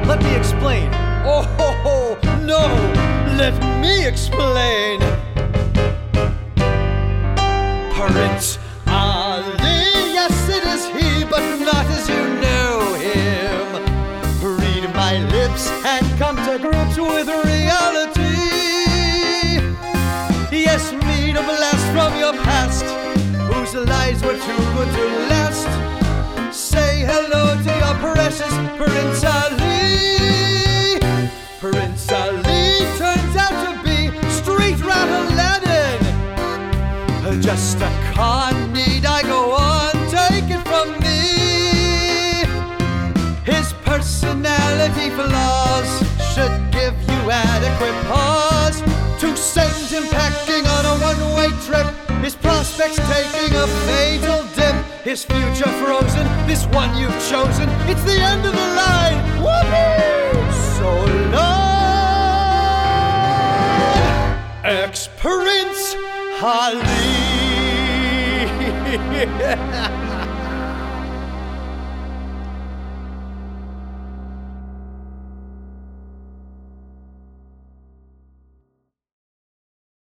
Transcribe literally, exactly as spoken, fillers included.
Let me explain. Oh, ho, ho, no, let me explain. Prince Ali, yes, it is he, but not as you know him. Read my lips and come to grips with reality. Yes, read a blast from your past, whose lies were too good to last. Say hello to your precious Prince Ali. Prince Ali turns out to be street rat Aladdin. Just a con, need I go on? Take it from me. His personality flaws should give you adequate pause to send him packing on a one-way trip. His prospects taking a fatal dip. His future frozen, this one you've chosen. It's the end of the line. Whoopee! So long, ex-Prince Ali.